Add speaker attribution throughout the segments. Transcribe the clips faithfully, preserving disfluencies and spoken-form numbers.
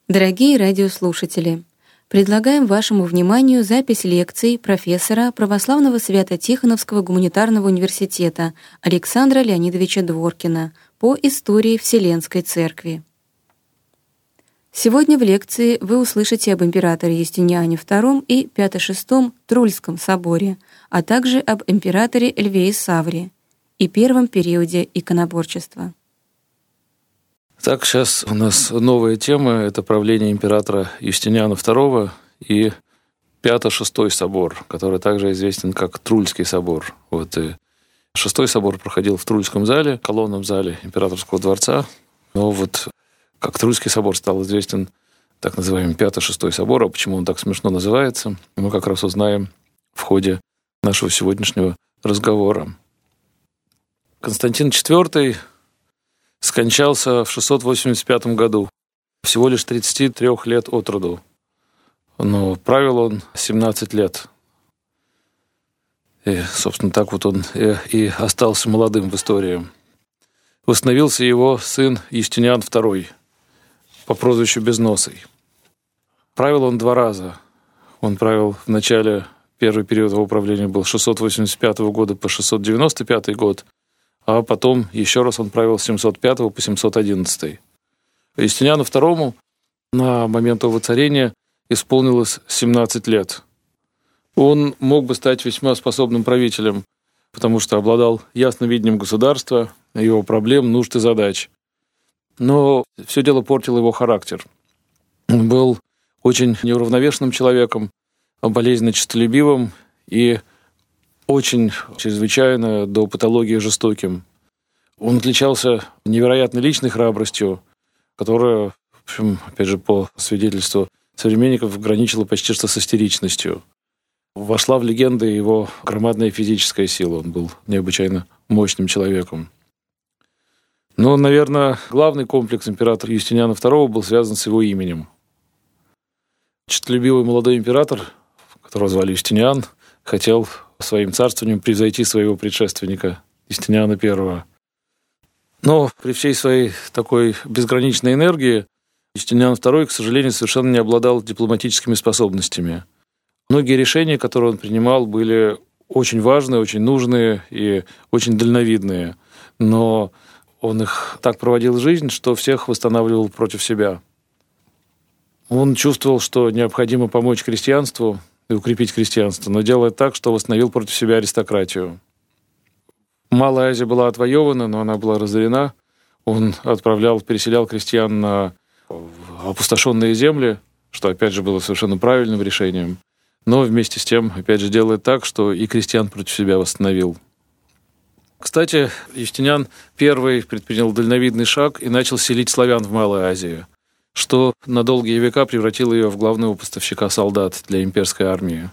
Speaker 1: Дорогие радиослушатели, предлагаем вашему вниманию запись лекций профессора Православного Свято-Тихоновского гуманитарного университета Александра Леонидовича Дворкина по истории Вселенской Церкви. Сегодня в лекции вы услышите об императоре Юстиниане втором и пятом-шестом Трульском соборе, а также об императоре Льве Исавре и первом периоде иконоборчества.
Speaker 2: Так, сейчас у нас новая тема – это правление императора Юстиниана второго и пятый-шестой собор, который также известен как Трульский собор. Вот и шестой собор проходил в Трульском зале, колонном зале императорского дворца. Но вот как Трульский собор стал известен так называемый пятый-шестой собор, а почему он так смешно называется, мы как раз узнаем в ходе нашего сегодняшнего разговора. Константин четвёртый скончался в шестьсот восемьдесят пятом году, всего лишь тридцати трёх лет от роду. Но правил он семнадцать лет. И, собственно, так вот он и, и остался молодым в истории. Восстановился его сын Юстиниан второй по прозвищу Безносый. Правил он два раза. Он правил в начале, первый период его правления был с шестьсот восемьдесят пятого года по шестьсот девяносто пятый год, а потом еще раз он правил с семьсот пятого по семьсот одиннадцатый. Юстиниану второму на момент его воцарения исполнилось семнадцать лет. Он мог бы стать весьма способным правителем, потому что обладал ясным видением государства, его проблем, нужд и задач. Но все дело портил его характер. Он был очень неуравновешенным человеком, болезненно честолюбивым и очень чрезвычайно до патологии жестоким. Он отличался невероятной личной храбростью, которая, в общем, опять же, по свидетельству современников, граничила почти что с истеричностью. Вошла в легенды его громадная физическая сила. Он был необычайно мощным человеком. Но, наверное, главный комплекс императора Юстиниана второго был связан с его именем. Честолюбивый молодой император, которого звали Юстиниан, хотел своим царствованием превзойти своего предшественника Юстиниана первого. Но при всей своей такой безграничной энергии Юстиниан второй, к сожалению, совершенно не обладал дипломатическими способностями. Многие решения, которые он принимал, были очень важные, очень нужные и очень дальновидные. Но он их так проводил в жизнь, что всех восстанавливал против себя. Он чувствовал, что необходимо помочь крестьянству и укрепить крестьянство, но делает так, что восстановил против себя аристократию. Малая Азия была отвоевана, но она была разорена. Он отправлял, переселял крестьян на опустошенные земли, что, опять же, было совершенно правильным решением. Но вместе с тем, опять же, делает так, что и крестьян против себя восстановил. Кстати, Юстиниан первый предпринял дальновидный шаг и начал селить славян в Малой Азии, что на долгие века превратило ее в главного поставщика солдат для имперской армии.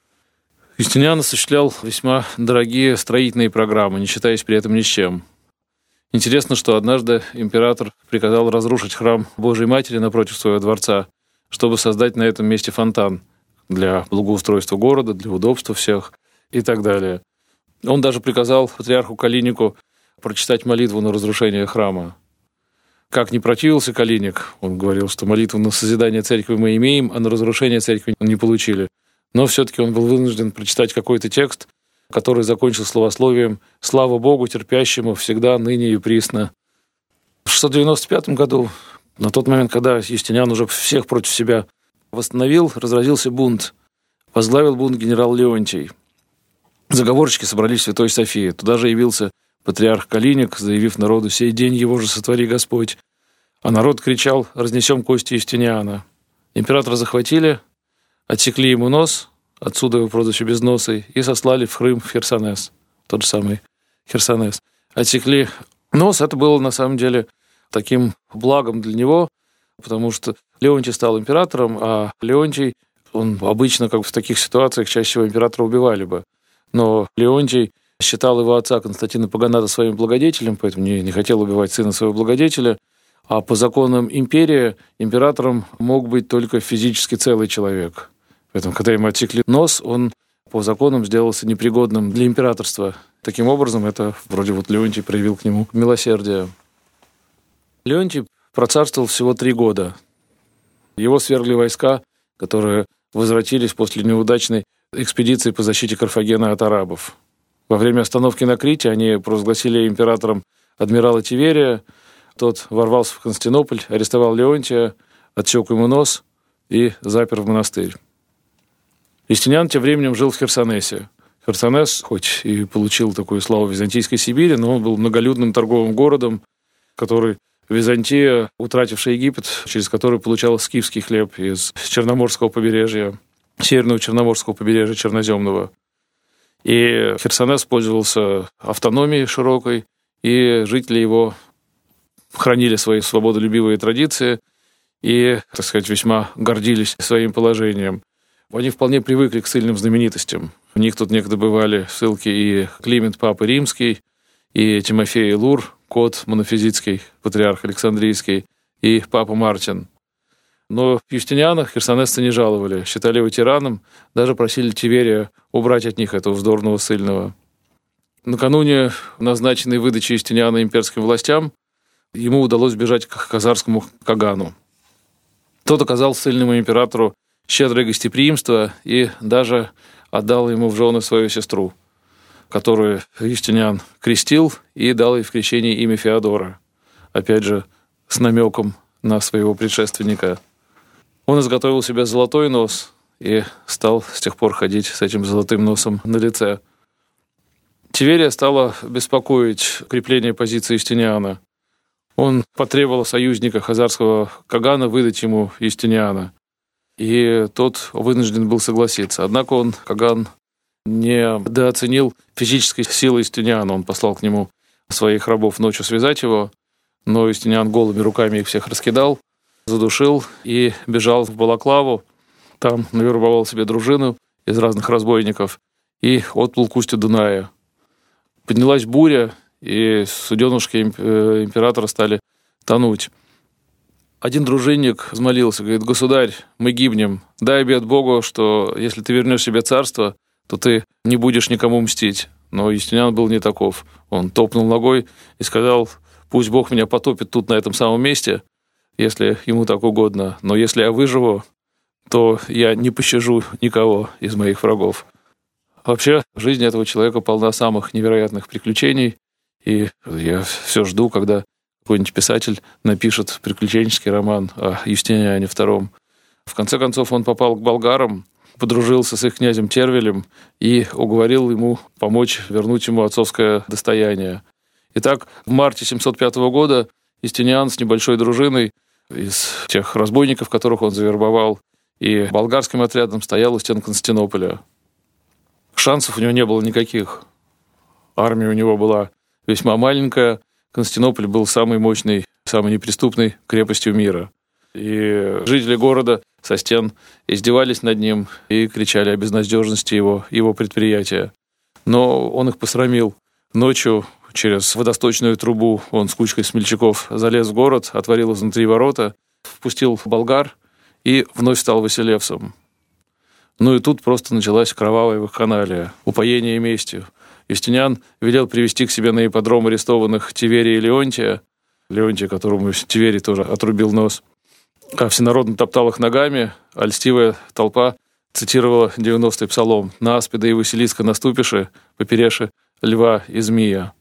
Speaker 2: Юстиниан осуществлял весьма дорогие строительные программы, не считаясь при этом ни с чем. Интересно, что однажды император приказал разрушить храм Божией Матери напротив своего дворца, чтобы создать на этом месте фонтан для благоустройства города, для удобства всех и так далее. Он даже приказал патриарху Калинику прочитать молитву на разрушение храма. Как не противился Калиник, он говорил, что молитву на созидание церкви мы имеем, а на разрушение церкви не получили. Но все-таки он был вынужден прочитать какой-то текст, который закончил словословием «Слава Богу, терпящему всегда, ныне и присно». В шестьсот девяносто пятом году, на тот момент, когда Юстиниан уже всех против себя восстановил, разразился бунт. Возглавил бунт генерал Леонтий. Заговорщики собрались в Святой Софии. Туда же явился патриарх Калиник, заявив народу: «Сей день его же сотвори Господь». А народ кричал: «Разнесем кости Юстиниана». Императора захватили, отсекли ему нос, отсюда его прозвище Безносый, и сослали в Крым, в Херсонес. Тот же самый Херсонес. Отсекли нос. Это было на самом деле таким благом для него, потому что Леонтий стал императором, а Леонтий, он обычно, как в таких ситуациях, чаще всего императора убивали бы. Но Леонтий считал его отца Константина Паганата своим благодетелем, поэтому не, не хотел убивать сына своего благодетеля. А по законам империи императором мог быть только физически целый человек. Поэтому, когда ему отсекли нос, он по законам сделался непригодным для императорства. Таким образом, это вроде вот Леонтий проявил к нему милосердие. Леонтий процарствовал всего три года. Его свергли войска, которые возвратились после неудачной экспедиции по защите Карфагена от арабов. Во время остановки на Крите они провозгласили императором адмирала Тиверия. Тот ворвался в Константинополь, арестовал Леонтия, отсек ему нос и запер в монастырь. Юстиниан тем временем жил в Херсонесе. Херсонес, хоть и получил такую славу Византийской Сибири, но он был многолюдным торговым городом, который Византия, утратившая Египет, через который получала скифский хлеб из Черноморского побережья, северного Черноморского побережья Черноземного. И Херсонес пользовался автономией широкой, и жители его хранили свои свободолюбивые традиции и, так сказать, весьма гордились своим положением. Они вполне привыкли к ссыльным знаменитостям. У них тут некогда бывали в ссылке и Климент Папа Римский, и Тимофей Илур, кот монофизитский, патриарх Александрийский, и Папа Мартин. Но Юстиниана херсонесцы не жаловали, считали его тираном, даже просили Тиверия убрать от них этого вздорного ссыльного. Накануне назначенной выдачи Юстиниана имперским властям ему удалось бежать к хазарскому Кагану. Тот оказал ссыльному императору щедрое гостеприимство и даже отдал ему в жены свою сестру, которую Юстиниан крестил и дал ей в крещении имя Феодора, опять же, с намеком на своего предшественника. Он изготовил себе золотой нос и стал с тех пор ходить с этим золотым носом на лице. Тиверия стало беспокоить укрепление позиции Юстиниана. Он потребовал союзника хазарского Кагана выдать ему Юстиниана, и тот вынужден был согласиться. Однако он, Каган, не недооценил физической силы Юстиниана. Он послал к нему своих рабов ночью связать его, но Юстиниан голыми руками их всех раскидал, задушил и бежал в Балаклаву. Там навербовал себе дружину из разных разбойников и отплыл к устью Дуная. Поднялась буря, и суденушки императора стали тонуть. Один дружинник взмолился, говорит: «Государь, мы гибнем. Дай обет Богу, что если ты вернешь себе царство, то ты не будешь никому мстить». Но Юстиниан был не таков. Он топнул ногой и сказал: «Пусть Бог меня потопит тут, на этом самом месте, если ему так угодно. Но если я выживу, то я не пощажу никого из моих врагов». Вообще, жизнь этого человека полна самых невероятных приключений, и я все жду, когда какой-нибудь писатель напишет приключенческий роман о Юстиниане втором. В конце концов, он попал к болгарам, подружился с их князем Тервелем и уговорил ему помочь вернуть ему отцовское достояние. Итак, в марте семьсот пятого года Юстиниан с небольшой дружиной из тех разбойников, которых он завербовал, и болгарским отрядом стоял у стен Константинополя. Шансов у него не было никаких. Армия у него была весьма маленькая. Константинополь был самой мощной, самой неприступной крепостью мира. И жители города со стен издевались над ним и кричали о безнадежности его, его предприятия. Но он их посрамил. Ночью через водосточную трубу он с кучкой смельчаков залез в город, отворил изнутри ворота, впустил болгар и вновь стал Василевсом. Ну и тут просто началась кровавая вакханалия, упоение местью. Юстиниан велел привести к себе на ипподром арестованных Тиверия и Леонтия, Леонтия, которому Тиверий тоже отрубил нос, а всенародно топтал их ногами, а льстивая толпа цитировала девяностый псалом: «На аспида и Василиска наступиши, попереши льва и змея».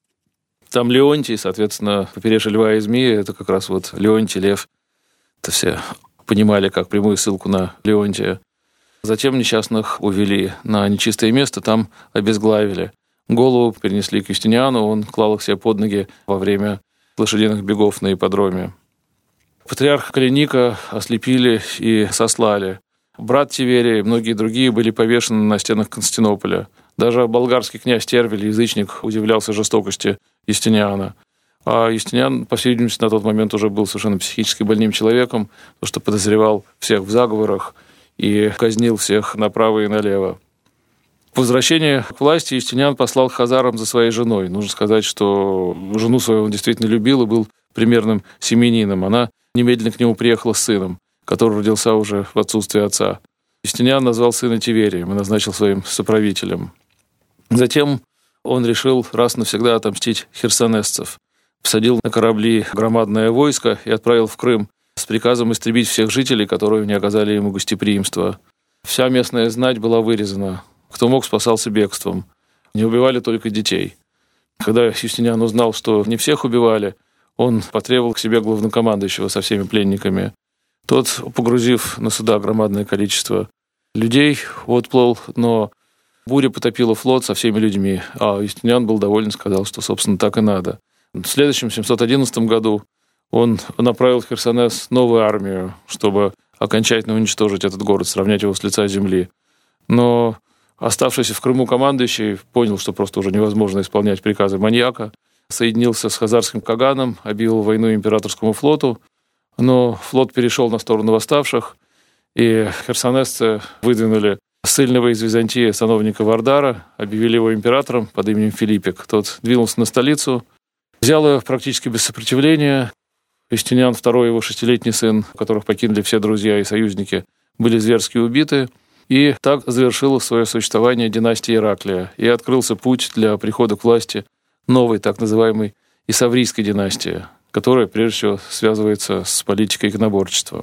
Speaker 2: Там Леонтий, соответственно, попереши льва и змея, это как раз вот Леонтий, лев. Это все понимали как прямую ссылку на Леонтия. Затем несчастных увели на нечистое место, там обезглавили. Голову перенесли к Юстиниану, он клал их себе под ноги во время лошадиных бегов на ипподроме. Патриарха Калиника ослепили и сослали. Брат Тиверия и многие другие были повешены на стенах Константинополя. Даже болгарский князь Тервель, язычник, удивлялся жестокости Юстиниана. А Юстиниан, по всей видимости, на тот момент уже был совершенно психически больным человеком, потому что подозревал всех в заговорах и казнил всех направо и налево. По возвращении к власти Юстиниан послал к хазарам за своей женой. Нужно сказать, что жену свою он действительно любил и был примерным семьянином. Она немедленно к нему приехала с сыном, который родился уже в отсутствие отца. Юстиниан назвал сына Тиверием и назначил своим соправителем. Затем он решил раз навсегда отомстить херсонесцев. Посадил на корабли громадное войско и отправил в Крым с приказом истребить всех жителей, которые не оказали ему гостеприимства. Вся местная знать была вырезана. Кто мог, спасался бегством. Не убивали только детей. Когда Юстиниан узнал, что не всех убивали, он потребовал к себе главнокомандующего со всеми пленниками. Тот, погрузив на суда громадное количество людей, отплыл, но буря потопила флот со всеми людьми, а Юстиниан был доволен, сказал, что, собственно, так и надо. В следующем, семьсот одиннадцатом году, он направил в Херсонес новую армию, чтобы окончательно уничтожить этот город, сравнять его с лица земли. Но оставшийся в Крыму командующий понял, что просто уже невозможно исполнять приказы маньяка, соединился с хазарским каганом, объявил войну императорскому флоту, но флот перешел на сторону восставших, и херсонесцы выдвинули ссыльного из Византии сановника Вардара, объявили его императором под именем Филиппик. Тот двинулся на столицу, взял ее практически без сопротивления. Юстиниан второй, его шестилетний сын, которых покинули все друзья и союзники, были зверски убиты. И так завершилось свое существование династия Ираклия. И открылся путь для прихода к власти новой, так называемой Исаврийской династии, которая, прежде всего, связывается с политикой иконоборчества.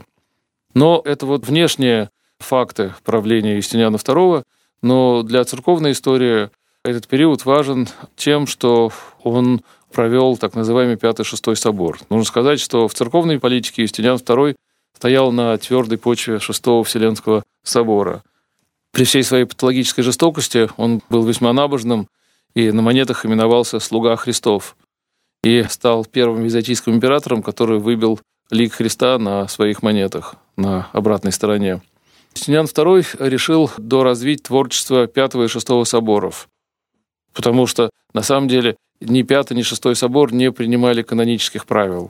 Speaker 2: Но это вот внешние факты правления Юстиниана второго, но для церковной истории этот период важен тем, что он провел так называемый Пятый-Шестой собор. Нужно сказать, что в церковной политике Юстиниан второй стоял на твердой почве Шестого Вселенского собора. При всей своей патологической жестокости он был весьма набожным и на монетах именовался «Слуга Христов» и стал первым византийским императором, который выбил лик Христа на своих монетах на обратной стороне. Юстиниан второй решил доразвить творчество Пятого и Шестого соборов, потому что, на самом деле, ни Пятый, ни Шестой собор не принимали канонических правил,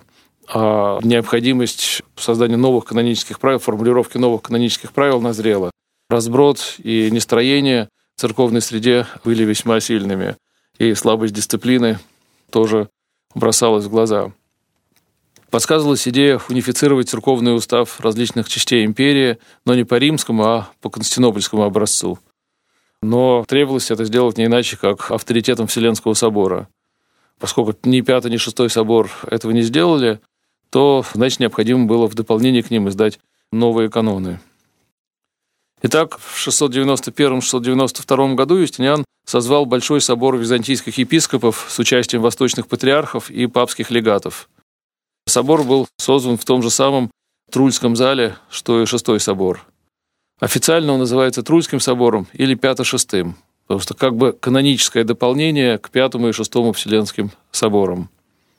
Speaker 2: а необходимость создания новых канонических правил, формулировки новых канонических правил назрела. Разброд и нестроение в церковной среде были весьма сильными, и слабость дисциплины тоже бросалась в глаза. Подсказывалась идея унифицировать церковный устав различных частей империи, но не по римскому, а по константинопольскому образцу. Но требовалось это сделать не иначе, как авторитетом Вселенского собора. Поскольку ни Пятый, ни Шестой собор этого не сделали, то, значит, необходимо было в дополнение к ним издать новые каноны. Итак, в шестьсот девяносто первом — шестьсот девяносто втором году Юстиниан созвал Большой собор византийских епископов с участием восточных патриархов и папских легатов. Собор был создан в том же самом Трульском зале, что и Шестой собор. Официально он называется Трульским собором или Пято-Шестым, потому что как бы каноническое дополнение к Пятому и Шестому Вселенским соборам.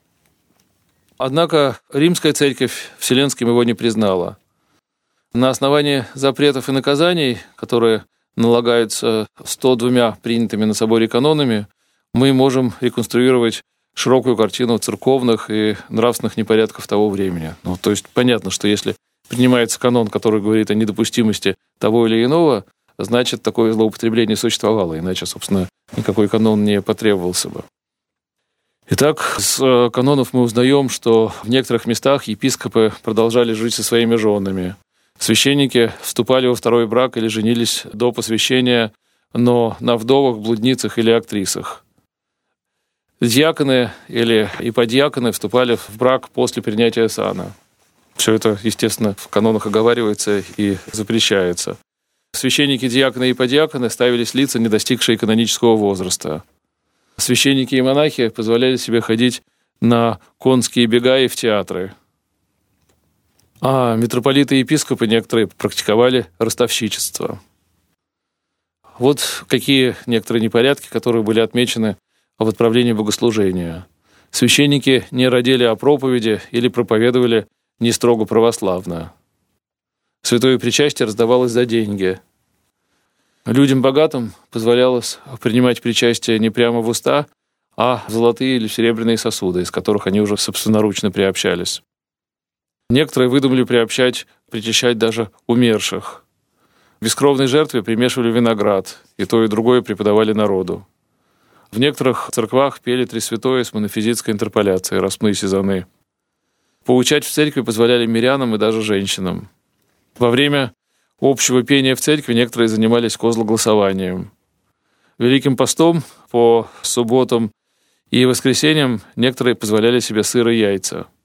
Speaker 2: Однако Римская церковь Вселенским его не признала. На основании запретов и наказаний, которые налагаются сто двумя принятыми на соборе канонами, мы можем реконструировать широкую картину церковных и нравственных непорядков того времени. Ну, то есть понятно, что если принимается канон, который говорит о недопустимости того или иного, значит, такое злоупотребление существовало, иначе, собственно, никакой канон не потребовался бы. Итак, с канонов мы узнаем, что в некоторых местах епископы продолжали жить со своими женами. Священники вступали во второй брак или женились до посвящения, но на вдовах, блудницах или актрисах. Диаконы или иподиаконы вступали в брак после принятия сана. Все это, естественно, в канонах оговаривается и запрещается. Священники, диаконы и иподиаконы ставились лица, не достигшие канонического возраста. Священники и монахи позволяли себе ходить на конские бега и в театры. А митрополиты и епископы некоторые практиковали ростовщичество. Вот какие некоторые непорядки, которые были отмечены в отправлении богослужения. Священники не родили о проповеди или проповедовали не строго православно. Святое причастие раздавалось за деньги. Людям богатым позволялось принимать причастие не прямо в уста, а в золотые или серебряные сосуды, из которых они уже собственноручно приобщались. Некоторые выдумали приобщать, причащать даже умерших. В бескровной жертве примешивали виноград, и то, и другое преподавали народу. В некоторых церквах пели Тресвятое с монофизитской интерполяцией, Росмы и Сезаны. Поучать в церкви позволяли мирянам и даже женщинам. Во время общего пения в церкви некоторые занимались козлоголосованием. Великим постом по субботам и воскресеньям некоторые позволяли себе сыр и яйца.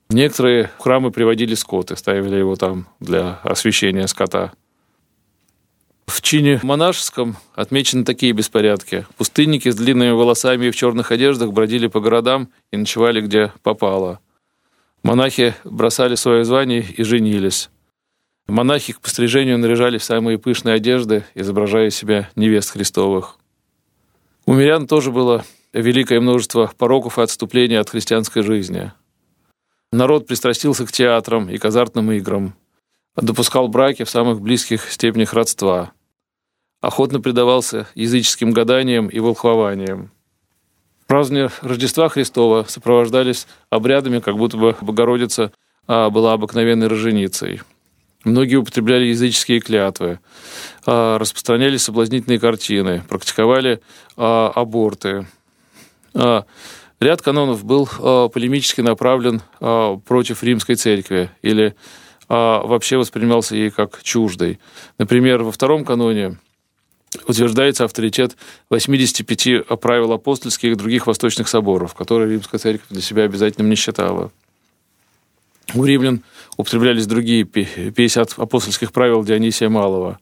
Speaker 2: Некоторые в храмы приводили скот и ставили его там для освящения скота. В чине монашеском отмечены такие беспорядки. Пустынники с длинными волосами и в черных одеждах бродили по городам и ночевали где попало. Монахи бросали свое звание и женились. Монахи к пострижению наряжались в самые пышные одежды, изображая себя невест Христовых. У мирян тоже было великое множество пороков и отступлений от христианской жизни. Народ пристрастился к театрам и к азартным играм, допускал браки в самых близких степенях родства, охотно предавался языческим гаданиям и волхвованиям. Празднования Рождества Христова сопровождались обрядами, как будто бы Богородица была обыкновенной роженицей. Многие употребляли языческие клятвы, распространяли соблазнительные картины, практиковали аборты. Ряд канонов был полемически направлен против римской церкви или вообще воспринимался ей как чуждой. Например, во втором каноне утверждается авторитет восьмидесяти пяти правил апостольских и других восточных соборов, которые римская церковь для себя обязательным не считала. У римлян употреблялись другие пятьдесят апостольских правил Дионисия Малого.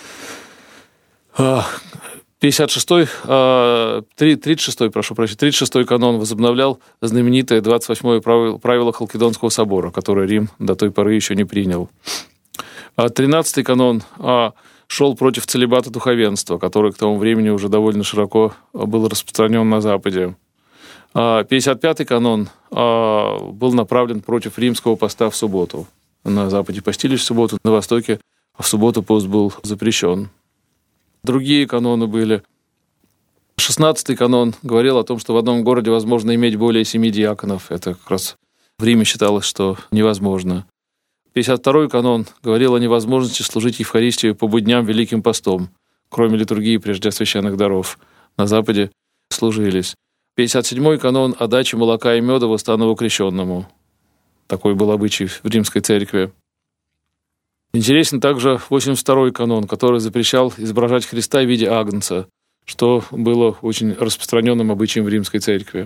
Speaker 2: пятьдесят шестой, тридцать шестой, прошу прощения, тридцать шестой канон возобновлял знаменитое двадцать восьмое правило Халкидонского собора, которое Рим до той поры еще не принял. тринадцатый канон шел против целибата духовенства, который к тому времени уже довольно широко был распространен на Западе. пятьдесят пятый канон был направлен против римского поста в субботу. На Западе постились в субботу, на Востоке в субботу пост был запрещен. Другие каноны были. шестнадцатый канон говорил о том, что в одном городе возможно иметь более семи диаконов. Это как раз в Риме считалось, что невозможно. пятьдесят второй канон говорил о невозможности служить Евхаристию по будням Великим постом, кроме литургии прежде священных даров. На Западе служились. пятьдесят седьмой канон о даче молока и меда восстанову крещенному. Такой был обычай в римской церкви. Интересен также восемьдесят второй канон, который запрещал изображать Христа в виде агнца, что было очень распространенным обычаем в римской церкви.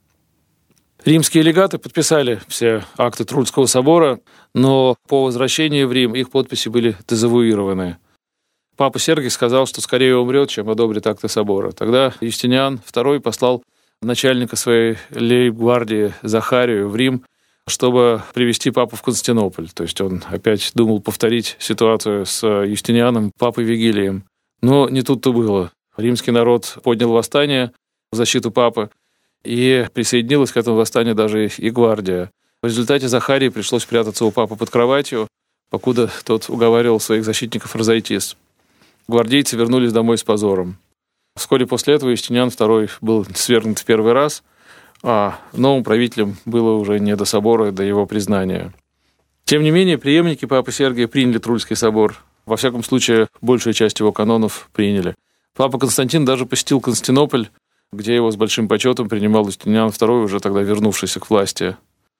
Speaker 2: Римские легаты подписали все акты Трульского собора, но по возвращении в Рим их подписи были дезавуированы. Папа Сергий сказал, что скорее умрет, чем одобрит акты собора. Тогда Юстиниан второй послал начальника своей лейб-гвардии Захарию в Рим, чтобы привести папу в Константинополь. То есть он опять думал повторить ситуацию с Юстинианом, папой Вигилием. Но не тут-то было. Римский народ поднял восстание в защиту папы, и присоединилась к этому восстанию даже и гвардия. В результате Захарии пришлось прятаться у папы под кроватью, покуда тот уговаривал своих защитников разойтись. Гвардейцы вернулись домой с позором. Вскоре после этого Юстиниан второй был свергнут в первый раз, а новым правителем было уже не до собора, до его признания. Тем не менее, преемники папы Сергия приняли Трульский собор. Во всяком случае, большую часть его канонов приняли. Папа Константин даже посетил Константинополь, где его с большим почетом принимал Юстиниан второй, уже тогда вернувшийся к власти.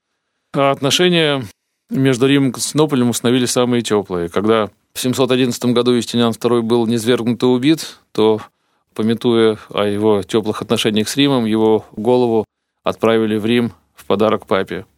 Speaker 2: А отношения между Римом и Константинополем установились самые теплые. Когда в семьсот одиннадцатом году Юстиниан второй был низвергнут и убит, то, памятуя о его теплых отношениях с Римом, его голову отправили в Рим в подарок папе.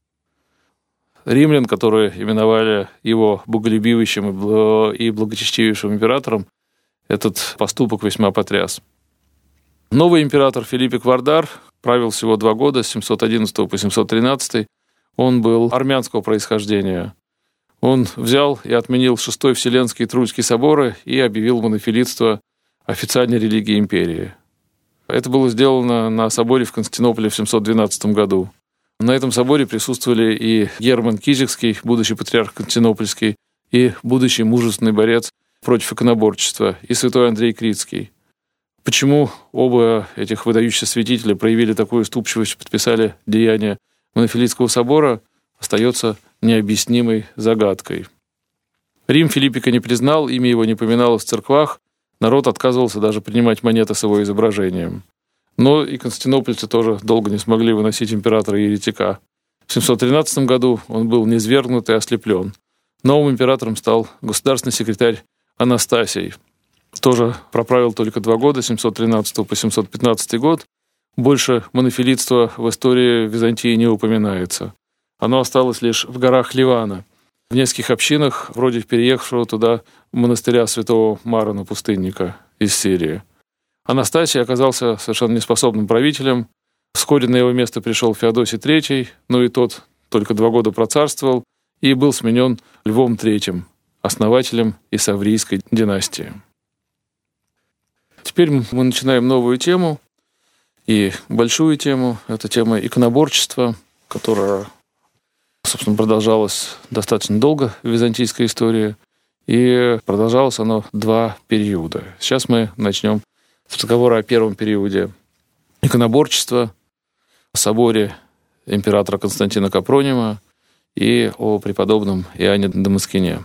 Speaker 2: Римлян, которые именовали его боголюбивейшим и благочестивейшим императором, этот поступок весьма потряс. Новый император Филиппик Вардар правил всего два года, с семьсот одиннадцатого по семьсот тринадцатый. Он был армянского происхождения. Он взял и отменил Шестой Вселенский и Трульский соборы и объявил монофилитство официальной религии империи. Это было сделано на соборе в Константинополе в семьсот двенадцатом году. На этом соборе присутствовали и Герман Кизикский, будущий патриарх Константинопольский, и будущий мужественный борец против иконоборчества, и святой Андрей Критский. Почему оба этих выдающихся святителя проявили такую уступчивость и подписали деяния Монофилитского собора, остается необъяснимой загадкой. Рим Филиппика не признал, имя его не поминалось в церквах, народ отказывался даже принимать монеты с его изображением. Но и константинопольцы тоже долго не смогли выносить императора-еретика. В семьсот тринадцатом году он был низвергнут и ослеплен. Новым императором стал государственный секретарь Анастасий. Тоже проправил только два года, с семьсот тринадцатого по семьсот пятнадцатый год. Больше монофилитства в истории Византии не упоминается. оно осталось лишь в горах Ливана, в нескольких общинах, вроде переехавшего туда монастыря святого Марона Пустынника из Сирии. Анастасий оказался совершенно неспособным правителем. Вскоре на его место пришел Феодосий третий, но и тот только два года процарствовал и был сменен Львом третьим, основателем Исаврийской династии. Теперь мы начинаем новую тему, и большую тему. Это тема иконоборчества, которая, собственно, продолжалась достаточно долго в византийской истории, и продолжалось оно два периода. Сейчас мы начнем с разговора о первом периоде иконоборчества, о соборе императора Константина Капронима и о преподобном Иоанне Дамаскине.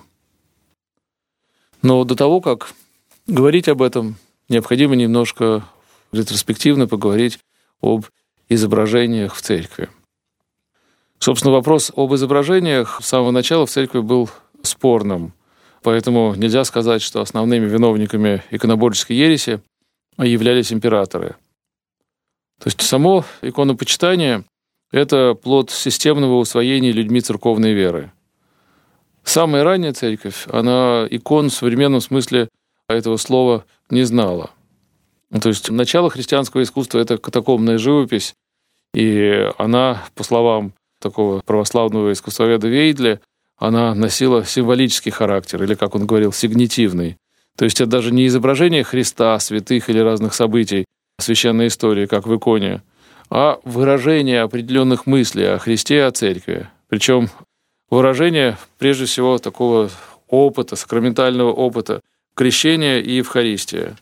Speaker 2: Но до того, как говорить об этом, необходимо немножко ретроспективно поговорить об изображениях в церкви. Собственно, вопрос об изображениях с самого начала в церкви был спорным, поэтому нельзя сказать, что основными виновниками иконоборческой ереси являлись императоры. То есть само иконопочитание — это плод системного усвоения людьми церковной веры. Самая ранняя церковь, она икон в современном смысле этого слова не знала. То есть начало христианского искусства — это катакомбная живопись, и она, по словам такого православного искусствоведа Вейдля, она носила символический характер, или, как он говорил, сигнитивный. То есть это даже не изображение Христа, святых или разных событий священной истории, как в иконе, а выражение определенных мыслей о Христе и о церкви. Причем выражение, прежде всего, такого опыта, сакраментального опыта крещения и Евхаристия.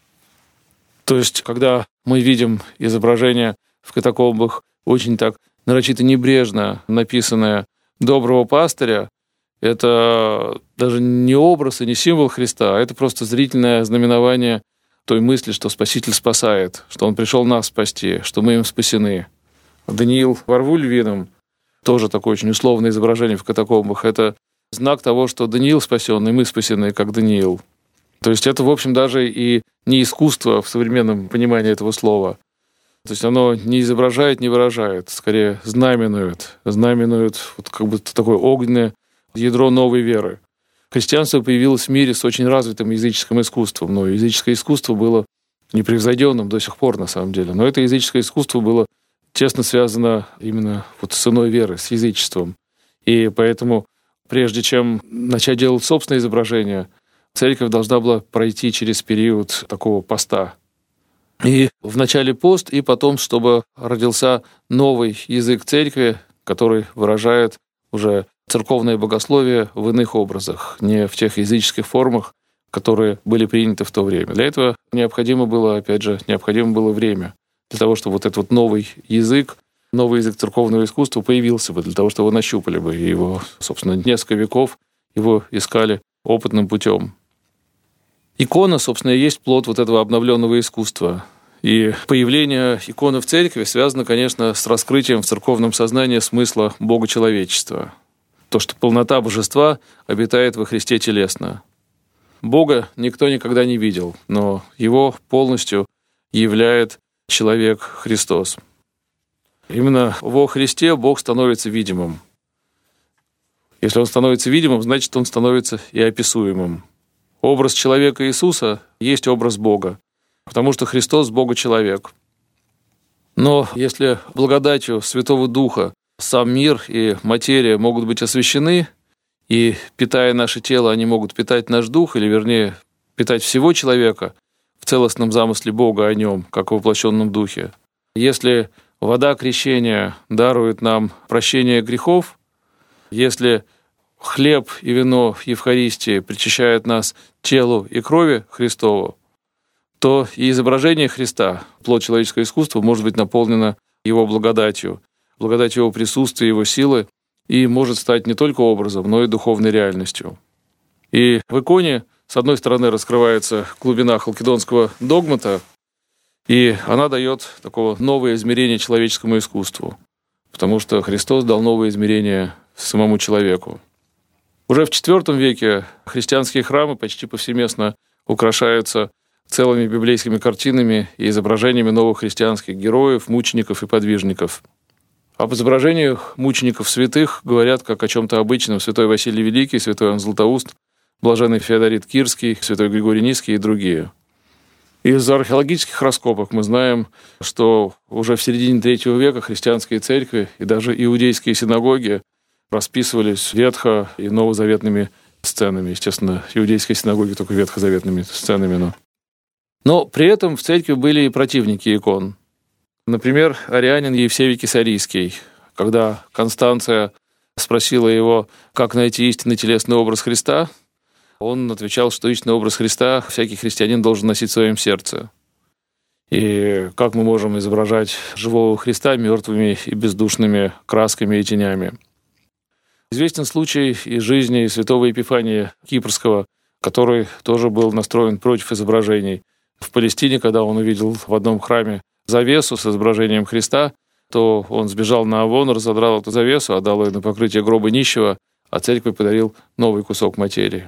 Speaker 2: То есть, когда мы видим изображение в катакомбах, очень так нарочито небрежно написанное «доброго пастыря», это даже не образ и не символ Христа, а это просто зрительное знаменование той мысли, что Спаситель спасает, что Он пришел нас спасти, что мы им спасены. Даниил во рву львином, тоже такое очень условное изображение в катакомбах, это знак того, что Даниил спасен, и мы спасены, как Даниил. То есть это, в общем, даже и не искусство в современном понимании этого слова. То есть оно не изображает, не выражает, скорее знаменует, знаменует вот как бы такое огненное ядро новой веры. Христианство появилось в мире с очень развитым языческим искусством, но языческое искусство было непревзойденным до сих пор, на самом деле. Но это языческое искусство было тесно связано именно вот с иной верой, с язычеством. И поэтому, прежде чем начать делать собственное изображение, церковь должна была пройти через период такого поста. И вначале пост, и потом, чтобы родился новый язык церкви, который выражает уже церковное богословие в иных образах, не в тех языческих формах, которые были приняты в то время. Для этого необходимо было, опять же, необходимо было время для того, чтобы вот этот вот новый язык, новый язык церковного искусства появился бы, для того, чтобы его нащупали бы. И его, собственно, несколько веков его искали опытным путем. Икона, собственно, и есть плод вот этого обновленного искусства. И появление иконы в церкви связано, конечно, с раскрытием в церковном сознании смысла богочеловечества. То, что полнота божества обитает во Христе телесно. Бога никто никогда не видел, но его полностью являет человек Христос. Именно во Христе Бог становится видимым. Если он становится видимым, значит, он становится и описуемым. Образ человека Иисуса есть образ Бога, потому что Христос — Бога-человек. Но если благодатью Святого Духа сам мир и материя могут быть освящены, и, питая наше тело, они могут питать наш дух, или, вернее, питать всего человека в целостном замысле Бога о нем, как в воплощенном духе. Если вода крещения дарует нам прощение грехов, если хлеб и вино в Евхаристии причащают нас телу и крови Христову, то и изображение Христа, плод человеческого искусства, может быть наполнено Его благодатью, благодатью Его присутствия, Его силы, и может стать не только образом, но и духовной реальностью. И в иконе, с одной стороны, раскрывается глубина халкидонского догмата, и она дает такого новое измерение человеческому искусству, потому что Христос дал новое измерение самому человеку. Уже в четвёртом веке христианские храмы почти повсеместно украшаются целыми библейскими картинами и изображениями новых христианских героев, мучеников и подвижников. Об изображениях мучеников святых говорят как о чем-то обычном святой Василий Великий, святой Иоанн Златоуст, блаженный Феодорит Кирский, святой Григорий Низкий и другие. Из археологических раскопок мы знаем, что уже в середине третьего века христианские церкви и даже иудейские синагоги расписывались ветхо- и новозаветными сценами. Естественно, иудейские синагоги только ветхозаветными сценами. Но, но при этом в церкви были и противники икон. Например, арианин Евсевий Кесарийский, когда Констанция спросила его, как найти истинный телесный образ Христа, он отвечал, что истинный образ Христа всякий христианин должен носить в своем сердце. И как мы можем изображать живого Христа мертвыми и бездушными красками и тенями? Известен случай из жизни святого Епифания Кипрского, который тоже был настроен против изображений. В Палестине, когда он увидел в одном храме завесу с изображением Христа, то он сбежал на Авон, разодрал эту завесу, отдал ее на покрытие гроба нищего, а церкви подарил новый кусок материи.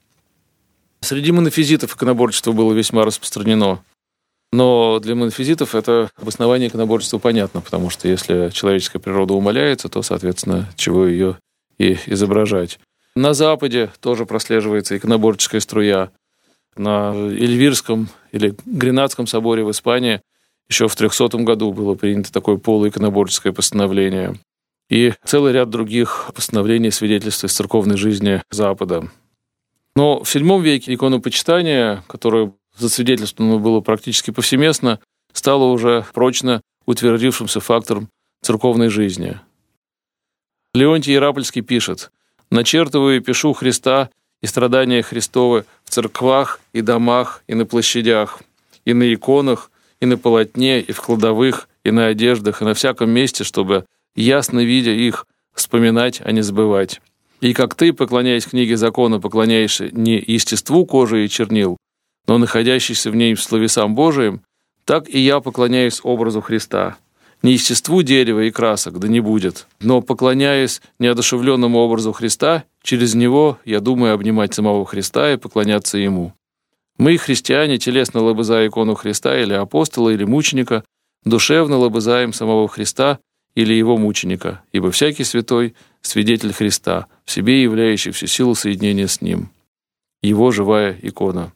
Speaker 2: Среди монофизитов иконоборчество было весьма распространено. Но для монофизитов это обоснование иконоборчества понятно, потому что если человеческая природа умаляется, то, соответственно, чего ее и изображать. На Западе тоже прослеживается иконоборческая струя. На Эльвирском или Гренадском соборе в Испании еще в трехсотом году было принято такое полуиконоборческое постановление. И целый ряд других постановлений свидетельствует из церковной жизни Запада. Но в седьмом веке иконопочитание, которое засвидетельствовано было практически повсеместно, стало уже прочно утвердившимся фактором церковной жизни. Леонтий Иерапольский пишет: «Начертываю и пишу Христа и страдания Христовы в церквах и домах, и на площадях, и на иконах, и на полотне, и в кладовых, и на одеждах, и на всяком месте, чтобы, ясно видя их, вспоминать, а не забывать. И как ты, поклоняясь книге закона, поклоняешься не естеству кожи и чернил, но находящийся в ней словесам Божиим, так и я поклоняюсь образу Христа. Не естеству дерева и красок, да не будет, но, поклоняясь неодушевленному образу Христа, через него я думаю обнимать самого Христа и поклоняться Ему. Мы, христиане, телесно лобызая икону Христа или апостола, или мученика, душевно лобызаем самого Христа или Его мученика, ибо всякий святой — свидетель Христа, в себе являющий всю силу соединения с Ним. Его живая икона».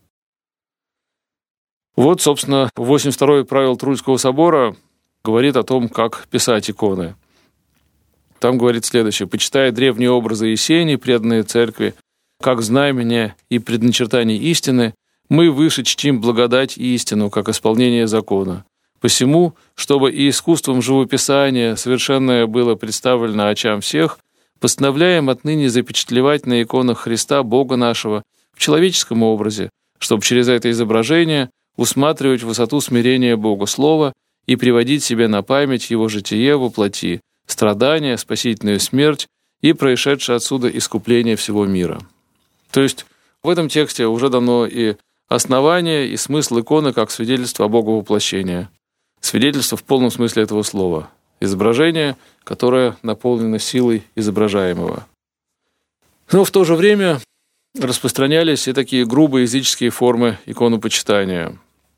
Speaker 2: Вот, собственно, восемьдесят второе правило Трульского собора говорит о том, как писать иконы. Там говорит следующее: «Почитая древние образы Есении, преданные церкви, как знамения и предначертания истины, мы выше чтим благодать и истину, как исполнение закона. Посему, чтобы и искусством живописания совершенное было представлено очам всех, постановляем отныне запечатлевать на иконах Христа Бога нашего в человеческом образе, чтобы через это изображение усматривать высоту смирения Бога Слова и приводить себе на память Его житие во плоти, страдания, спасительную смерть и происшедшее отсюда искупление всего мира». То есть в этом тексте уже дано и основание, и смысл иконы как свидетельство о Боговоплощении. Свидетельство в полном смысле этого слова. Изображение, которое наполнено силой изображаемого. Но в то же время распространялись и такие грубые языческие формы иконопочитания.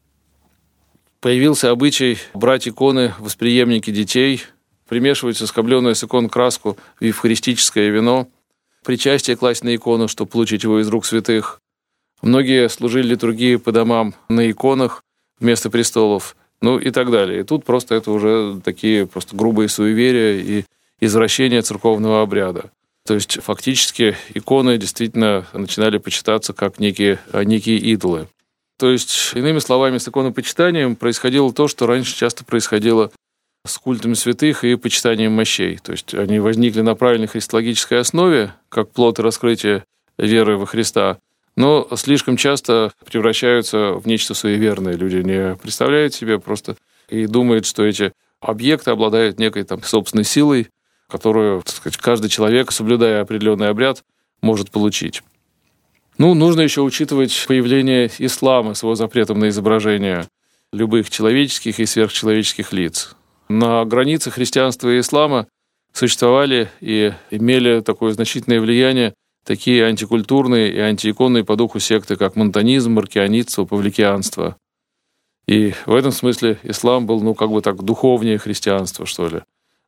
Speaker 2: Появился обычай брать иконы в восприемники детей, примешивать соскобленную с икон краску в евхаристическое вино, причастие класть на икону, чтобы получить его из рук святых. Многие служили литургии по домам на иконах вместо престолов, ну и так далее. И тут просто это уже такие просто грубые суеверия и извращения церковного обряда. То есть фактически иконы действительно начинали почитаться как некие, некие идолы. То есть, иными словами, с иконопочитанием происходило то, что раньше часто происходило с культами святых и почитанием мощей. То есть они возникли на правильной христологической основе, как плод и раскрытие веры во Христа, но слишком часто превращаются в нечто суеверное. Люди не представляют себе просто и думают, что эти объекты обладают некой там собственной силой, которую, так сказать, каждый человек, соблюдая определенный обряд, может получить. Ну, нужно еще учитывать появление ислама с его запретом на изображение любых человеческих и сверхчеловеческих лиц. На границе христианства и ислама существовали и имели такое значительное влияние такие антикультурные и антииконные по духу секты, как монтанизм, маркионитство, павликианство. И в этом смысле ислам был, ну, как бы так, духовнее христианства, что ли.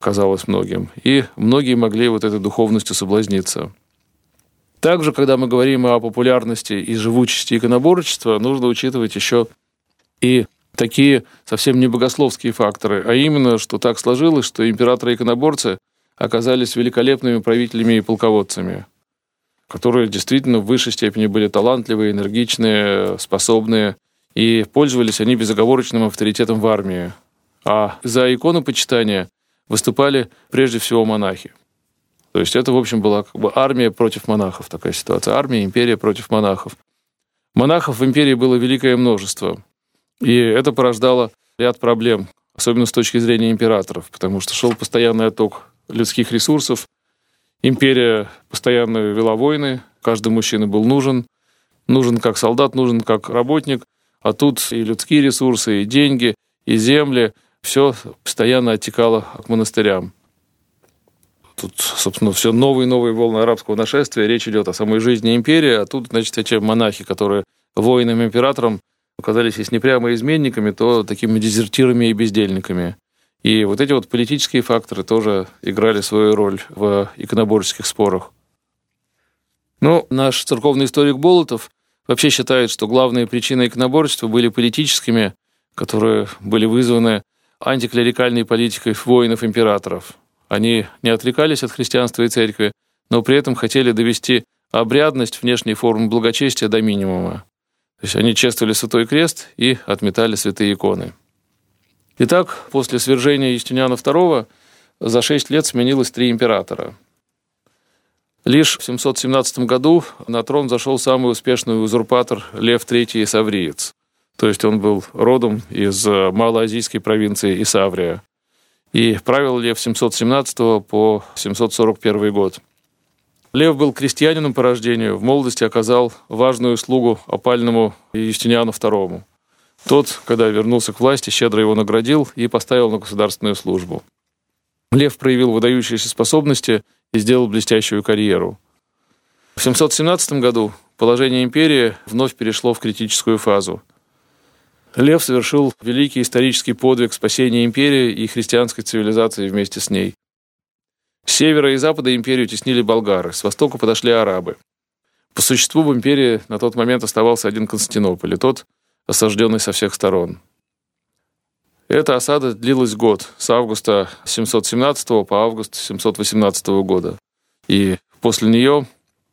Speaker 2: казалось многим, и многие могли вот этой духовностью соблазниться. Также, когда мы говорим о популярности и живучести иконоборчества, нужно учитывать еще и такие совсем не богословские факторы, а именно, что так сложилось, что императоры-иконоборцы оказались великолепными правителями и полководцами, которые действительно в высшей степени были талантливые, энергичные, способные, и пользовались они безоговорочным авторитетом в армии. А за иконопочитание выступали прежде всего монахи. То есть это, в общем, была как бы армия против монахов, такая ситуация. Армия, империя против монахов. Монахов в империи было великое множество. И это порождало ряд проблем, особенно с точки зрения императоров, потому что шел постоянный отток людских ресурсов. Империя постоянно вела войны, каждый мужчина был нужен. Нужен как солдат, нужен как работник. А тут и людские ресурсы, и деньги, и земли. Все постоянно оттекало к монастырям. Тут, собственно, все новые и новые волны арабского нашествия. Речь идет о самой жизни империи, а тут, значит, эти монахи, которые воинам-императорам оказались, если не прямо изменниками, то такими дезертирами и бездельниками. И вот эти вот политические факторы тоже играли свою роль в иконоборческих спорах. Но наш церковный историк Болотов вообще считает, что главные причины иконоборчества были политическими, которые были вызваны антиклерикальной политикой воинов-императоров. Они не отрекались от христианства и церкви, но при этом хотели довести обрядность, внешней формы благочестия до минимума. То есть они чествовали Святой Крест и отметали святые иконы. Итак, после свержения Юстиниана второго за шесть лет сменилось три императора. Лишь в семьсот семнадцатом году на трон зашел самый успешный узурпатор Лев третий Исавриец. То есть он был родом из малоазийской провинции Исаврия. И правил Лев с семьсот семнадцатого по семьсот сорок первый год. Лев был крестьянином по рождению, в молодости оказал важную услугу опальному Юстиниану второму. Тот, когда вернулся к власти, щедро его наградил и поставил на государственную службу. Лев проявил выдающиеся способности и сделал блестящую карьеру. В семьсот семнадцатом году положение империи вновь перешло в критическую фазу. Лев совершил великий исторический подвиг спасения империи и христианской цивилизации вместе с ней. С севера и запада империю теснили болгары, с востока подошли арабы. По существу в империи на тот момент оставался один Константинополь, и тот осажденный со всех сторон. Эта осада длилась год, с августа семьсот семнадцатого по август семьсот восемнадцатого года. И после нее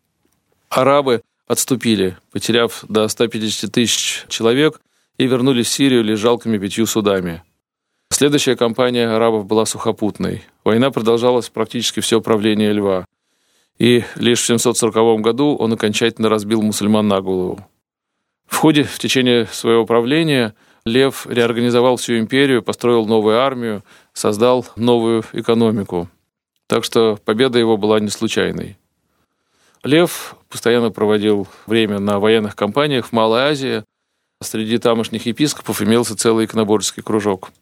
Speaker 2: арабы отступили, потеряв до ста пятидесяти тысяч человек, и вернулись в Сирию лишь жалкими пятью судами. Следующая кампания арабов была сухопутной. Война продолжалась практически все правление Льва. И лишь в семьсот сороковом году он окончательно разбил мусульман на голову. В ходе, в течение своего правления, Лев реорганизовал всю империю, построил новую армию, создал новую экономику. Так что победа его была не случайной. Лев постоянно проводил время на военных кампаниях в Малой Азии. Среди тамошних епископов имелся целый иконоборческий кружок.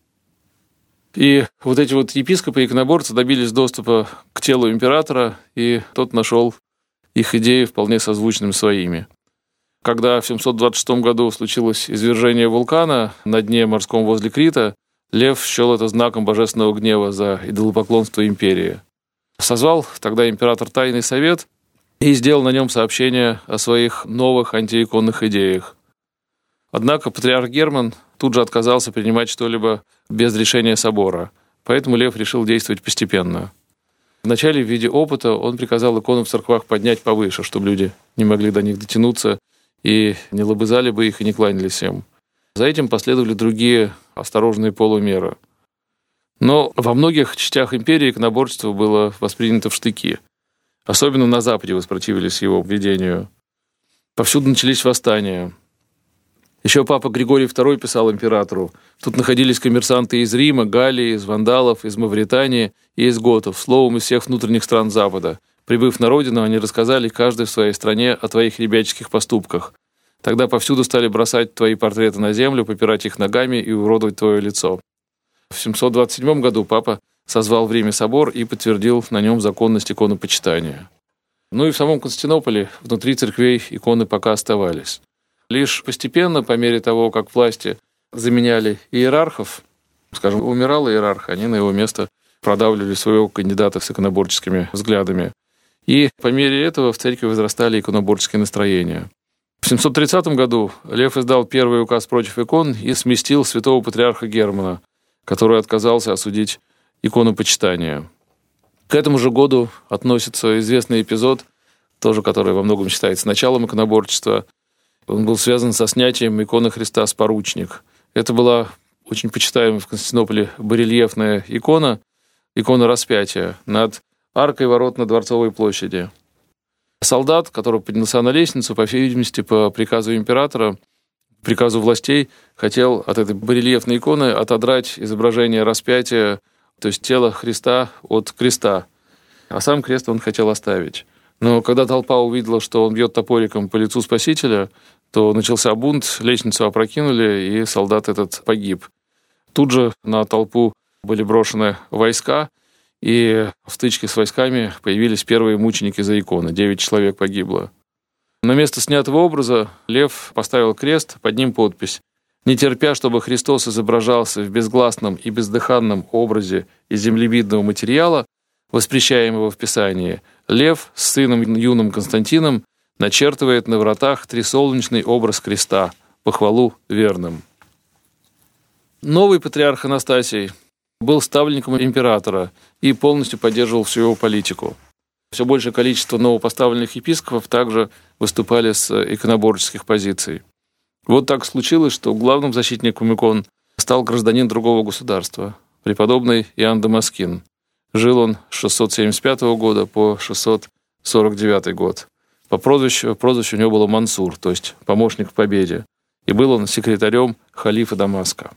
Speaker 2: И вот эти вот епископы-иконоборцы добились доступа к телу императора, и тот нашел их идеи вполне созвучными своими. Когда в семьсот двадцать шестом году случилось извержение вулкана на дне морском возле Крита, Лев счел это знаком божественного гнева за идолопоклонство империи. Созвал тогда император тайный совет и сделал на нем сообщение о своих новых антииконных идеях. Однако патриарх Герман тут же отказался принимать что-либо без решения собора, поэтому Лев решил действовать постепенно. Вначале в виде опыта он приказал иконы в церквах поднять повыше, чтобы люди не могли до них дотянуться и не лобызали бы их и не кланялись им. За этим последовали другие осторожные полумеры. Но во многих частях империи иконоборчество было воспринято в штыки. Особенно на Западе воспротивились его введению. Повсюду начались восстания. Еще папа Григорий второй писал императору: тут находились коммерсанты из Рима, Галлии, из вандалов, из Мавритании и из готов, словом, из всех внутренних стран Запада. Прибыв на родину, они рассказали каждый в своей стране о твоих ребяческих поступках. Тогда повсюду стали бросать твои портреты на землю, попирать их ногами и уродовать твое лицо. В семьсот двадцать седьмом году папа созвал в Риме собор и подтвердил на нем законность иконопочитания. Ну и в самом Константинополе внутри церквей иконы пока оставались. Лишь постепенно, по мере того, как власти заменяли иерархов, скажем, умирал иерарх, они на его место продавливали своего кандидата с иконоборческими взглядами. И по мере этого в церкви возрастали иконоборческие настроения. В семьсот тридцатом году Лев издал первый указ против икон и сместил святого патриарха Германа, который отказался осудить иконопочитание. К этому же году относится известный эпизод, тоже который во многом считается началом иконоборчества. Он был связан со снятием иконы Христа с поручник. Это была очень почитаемая в Константинополе барельефная икона, икона распятия над аркой ворот на Дворцовой площади. Солдат, который поднялся на лестницу, по всей видимости, по приказу императора, приказу властей, хотел от этой барельефной иконы отодрать изображение распятия, то есть тело Христа от креста. А сам крест он хотел оставить. Но когда толпа увидела, что он бьет топориком по лицу Спасителя, то начался бунт, лестницу опрокинули, и солдат этот погиб. Тут же на толпу были брошены войска, и в стычке с войсками появились первые мученики за иконы. Девять человек погибло. На место снятого образа Лев поставил крест, под ним подпись: «Не терпя, чтобы Христос изображался в безгласном и бездыханном образе из землевидного материала, воспрещаемого в Писании, Лев с сыном юным Константином начертывает на вратах трисолнечный образ креста, похвалу верным». Новый патриарх Анастасий был ставленником императора и полностью поддерживал всю его политику. Все большее количество новопоставленных епископов также выступали с иконоборческих позиций. Вот так случилось, что главным защитником икон стал гражданин другого государства, преподобный Иоанн Дамаскин. Жил он с шестьсот семьдесят пятого года по шестьсот сорок девятый год. По прозвищу, прозвище у него было Мансур, то есть помощник в победе. И был он секретарем халифа Дамаска.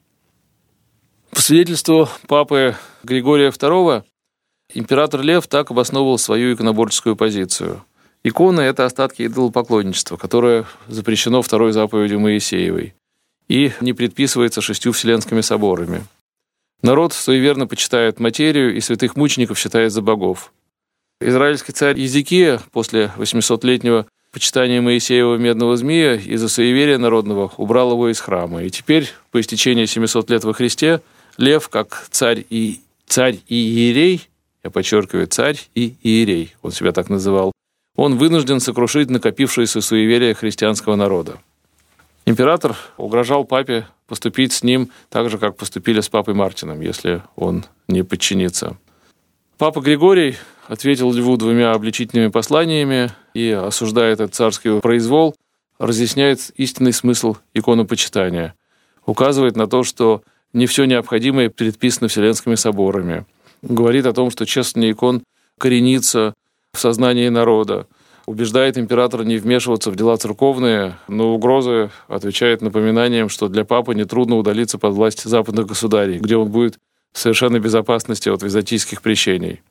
Speaker 2: По свидетельству папы Григория второго, император Лев так обосновывал свою иконоборческую позицию. Иконы — это остатки идолопоклонничества, которое запрещено второй заповедью Моисеевой и не предписывается шестью вселенскими соборами. Народ суеверно почитает материю и святых мучеников считает за богов. Израильский царь Езекия после восьмисотлетнего почитания Моисеева медного змея из-за суеверия народного убрал его из храма. И теперь, по истечении семисот лет во Христе, Лев, как царь и, царь и иерей, я подчеркиваю, царь и иерей, он себя так называл, он вынужден сокрушить накопившееся суеверие христианского народа. Император угрожал папе поступить с ним так же, как поступили с папой Мартином, если он не подчинится. Папа Григорий ответил Льву двумя обличительными посланиями и, осуждая этот царский произвол, разъясняет истинный смысл иконопочитания, указывает на то, что не все необходимое предписано вселенскими соборами, говорит о том, что чествование икон коренится в сознании народа, убеждает императора не вмешиваться в дела церковные, но угрозы отвечает напоминанием, что для папы нетрудно удалиться под власть западных государей, где он будет в совершенной безопасности от византийских прещений.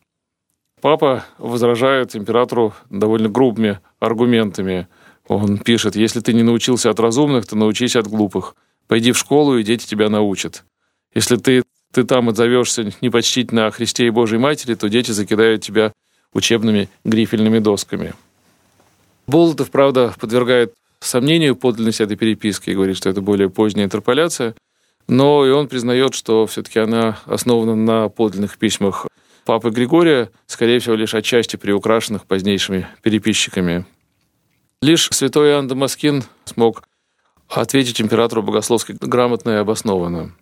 Speaker 2: Папа возражает императору довольно грубыми аргументами. Он пишет: «Если ты не научился от разумных, то научись от глупых. Пойди в школу, и дети тебя научат. Если ты, ты там отзовешься непочтительно о Христе и Божьей Матери, то дети закидают тебя учебными грифельными досками». Болотов, правда, подвергает сомнению подлинность этой переписки и говорит, что это более поздняя интерполяция, но и он признает, что все-таки она основана на подлинных письмах папы Григория, скорее всего, лишь отчасти приукрашенных позднейшими переписчиками. Лишь святой Иоанн Дамаскин смог ответить императору богословски грамотно и обоснованно.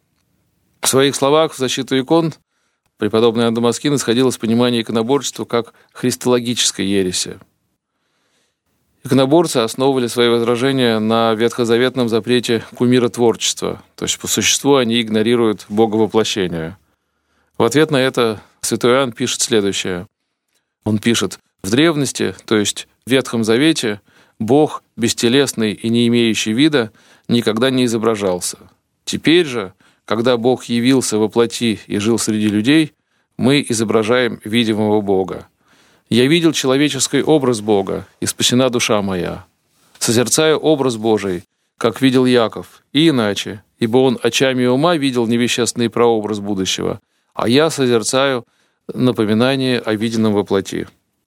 Speaker 2: В своих словах в защиту икон преподобный Иоанн Дамаскин исходил из понимания иконоборчества как христологической ереси. Иконоборцы основывали свои возражения на ветхозаветном запрете кумиротворчества, то есть по существу они игнорируют боговоплощение. В ответ на это святой Иоанн пишет следующее. Он пишет: «В древности, то есть в Ветхом Завете, Бог, бестелесный и не имеющий вида, никогда не изображался. Теперь же, когда Бог явился во плоти и жил среди людей, мы изображаем видимого Бога. Я видел человеческий образ Бога, и спасена душа моя. Созерцаю образ Божий, как видел Яков, и иначе, ибо он очами ума видел невещественный прообраз будущего, а я созерцаю напоминание о виденном во плоти».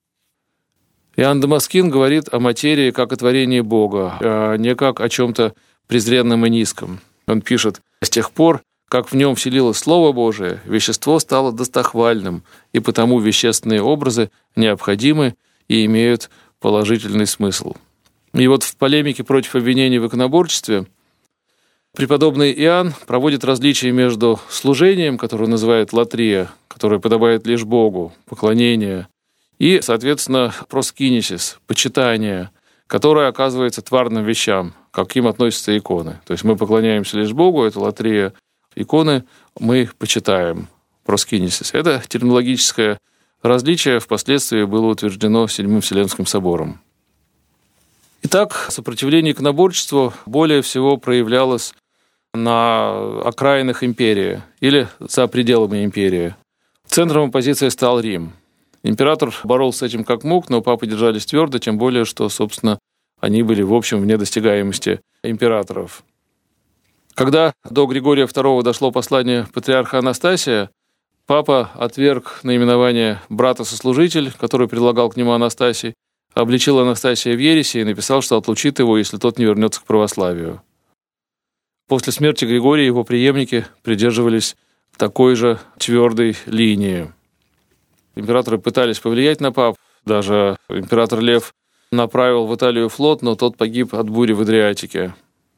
Speaker 2: Иоанн Дамаскин говорит о материи как о творении Бога, а не как о чем-то презренном и низком. Он пишет: «С тех пор, как в нем вселилось Слово Божие, вещество стало достохвальным, и потому вещественные образы необходимы и имеют положительный смысл. И вот в полемике против обвинений в иконоборчестве преподобный Иоанн проводит различие между служением, которое называет латрия, которое подобает лишь Богу, поклонение, и, соответственно, проскинесис, почитание, которое оказывается тварным вещам, к каким относятся иконы. То есть мы поклоняемся лишь Богу, это латрия, иконы мы почитаем, проскинесис. Это терминологическое различие впоследствии было утверждено Седьмым Вселенским собором. Итак, сопротивление иконоборчеству более всего проявлялось на окраинах империи или за пределами империи. Центром оппозиции стал Рим. Император боролся с этим как мог, но папы держались твердо, тем более, что, собственно, они были, в общем, вне досягаемости императоров. Когда до Григория второго дошло послание патриарха Анастасия, папа отверг наименование брата-сослужитель, который предлагал к нему Анастасий, обличил Анастасия в ереси и написал, что отлучит его, если тот не вернется к православию. После смерти Григория его преемники придерживались такой же твердой линии. Императоры пытались повлиять на пап, даже император Лев направил в Италию флот, но тот погиб от бури в Адриатике.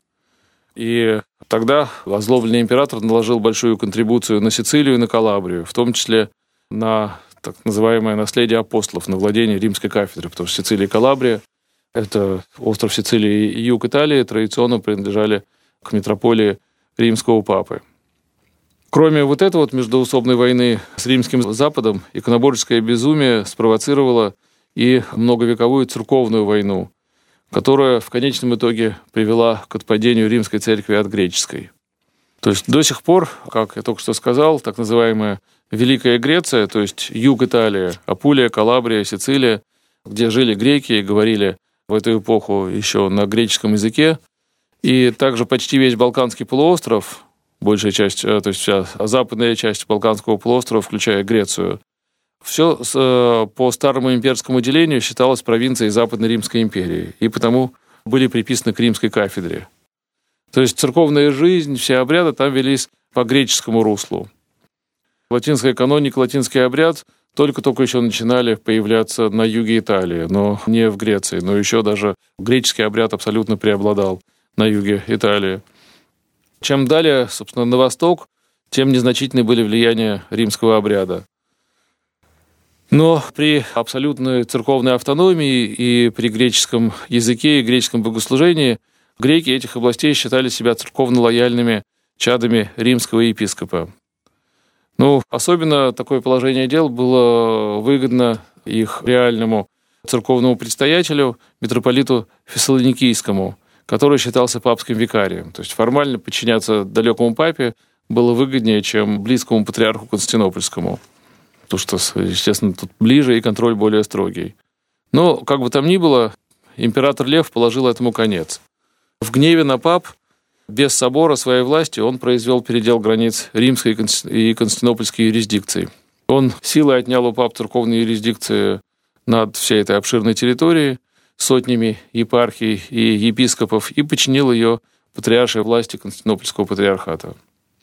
Speaker 2: И тогда озлобленный император наложил большую контрибуцию на Сицилию и на Калабрию, в том числе на так называемое наследие апостолов, на владение римской кафедры, потому что Сицилия и Калабрия, это остров Сицилии и юг Италии, традиционно принадлежали к митрополии римского папы. Кроме вот этой вот междоусобной войны с римским Западом, иконоборческое безумие спровоцировало и многовековую церковную войну, которая в конечном итоге привела к отпадению римской церкви от греческой. То есть до сих пор, как я только что сказал, так называемая Великая Греция, то есть юг Италии, Апулия, Калабрия, Сицилия, где жили греки и говорили в эту эпоху еще на греческом языке, и также почти весь Балканский полуостров, большая часть, то есть вся западная часть Балканского полуострова, включая Грецию, все по старому имперскому делению считалось провинцией Западной Римской империи, и потому были приписаны к римской кафедре. То есть церковная жизнь, все обряды там велись по греческому руслу. Латинская каноника, латинский обряд только-только еще начинали появляться на юге Италии, но не в Греции, но еще даже греческий обряд абсолютно преобладал на юге Италии. Чем далее, собственно, на восток, тем незначительны были влияния римского обряда. Но при абсолютной церковной автономии и при греческом языке и греческом богослужении греки этих областей считали себя церковно лояльными чадами римского епископа. Ну, особенно такое положение дел было выгодно их реальному церковному предстоятелю, митрополиту Фессалоникийскому, который считался папским викарием. То есть формально подчиняться далекому папе было выгоднее, чем близкому патриарху Константинопольскому. Потому что, естественно, тут ближе и контроль более строгий. Но, как бы там ни было, император Лев положил этому конец. В гневе на пап, без собора своей власти, он произвел передел границ римской и константинопольской юрисдикции. Он силой отнял у пап церковные юрисдикции над всей этой обширной территорией, сотнями епархий и епископов, и подчинил ее патриаршей власти Константинопольского патриархата.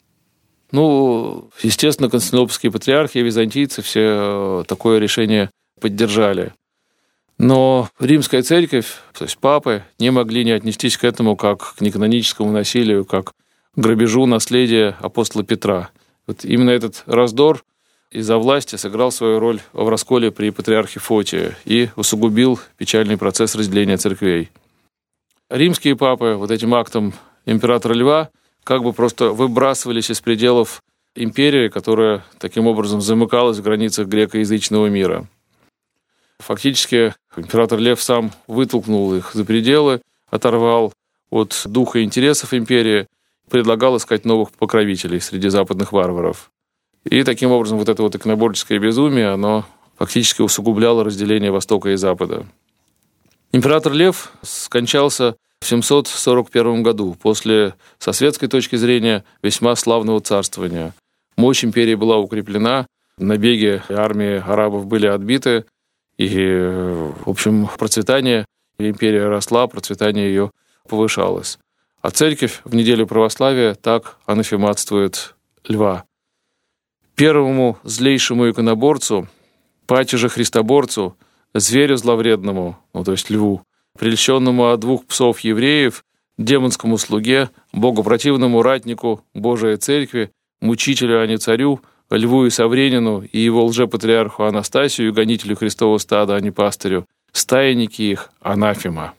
Speaker 2: Ну, естественно, константинопольские патриархи и византийцы все такое решение поддержали. Но римская церковь, то есть папы, не могли не отнестись к этому как к неканоническому насилию, как к грабежу наследия апостола Петра. Вот именно этот раздор из-за власти сыграл свою роль в расколе при патриархе Фотии и усугубил печальный процесс разделения церквей. Римские папы вот этим актом императора Льва как бы просто выбрасывались из пределов империи, которая таким образом замыкалась в границах грекоязычного мира. Фактически император Лев сам вытолкнул их за пределы, оторвал от духа и интересов империи, предлагал искать новых покровителей среди западных варваров. И таким образом вот это вот иконоборческое безумие, оно фактически усугубляло разделение Востока и Запада. Император Лев скончался в семьсот сорок первом году, после, со светской точки зрения, весьма славного царствования. Мощь империи была укреплена, набеги армии арабов были отбиты, и, в общем, процветание империи росла, процветание ее повышалось. А церковь в неделю православия так анафематствует льва. Первому злейшему иконоборцу, паче христоборцу, зверю зловредному, ну, то есть льву, прельщенному от двух псов евреев, демонскому слуге, богопротивному ратнику Божией Церкви, мучителю, а не царю, льву и Савренину и его лжепатриарху Анастасию и гонителю Христового стада, а не пастырю, стаянники их анафема.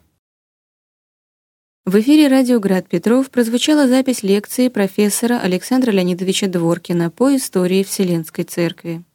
Speaker 1: В эфире радио «Град Петров» прозвучала запись лекции профессора Александра Леонидовича Дворкина по истории Вселенской Церкви.